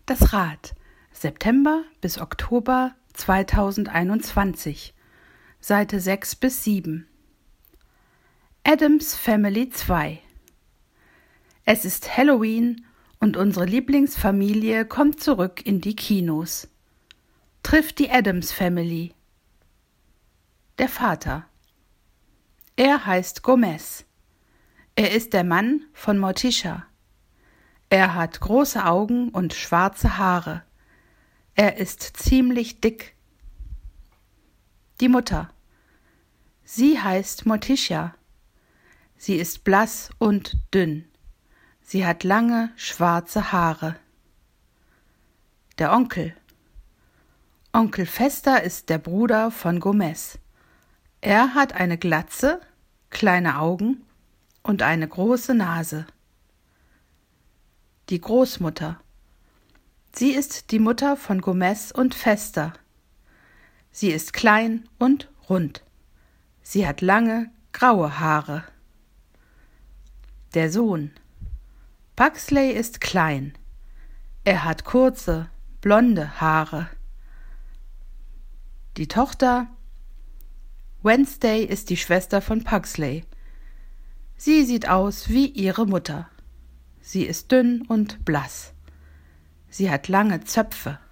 Das Rad, September bis Oktober 2021, Seite 6 bis 7. Addams Family 2. Es ist Halloween und unsere Lieblingsfamilie kommt zurück in die Kinos. Trifft die Addams Family. Der Vater. Er heißt Gomez. Er ist der Mann von Morticia. Er hat große Augen und schwarze Haare. Er ist ziemlich dick. Die Mutter. Sie heißt Morticia. Sie ist blass und dünn. Sie hat lange, schwarze Haare. Der Onkel. Onkel Fester ist der Bruder von Gomez. Er hat eine Glatze, kleine Augen und eine große Nase. Die Großmutter. Sie ist die Mutter von Gomez und Fester. Sie ist klein und rund. Sie hat lange, graue Haare. Der Sohn. Pugsley ist klein. Er hat kurze, blonde Haare. Die Tochter. Wednesday ist die Schwester von Pugsley. Sie sieht aus wie ihre Mutter. Sie ist dünn und blass. Sie hat lange Zöpfe.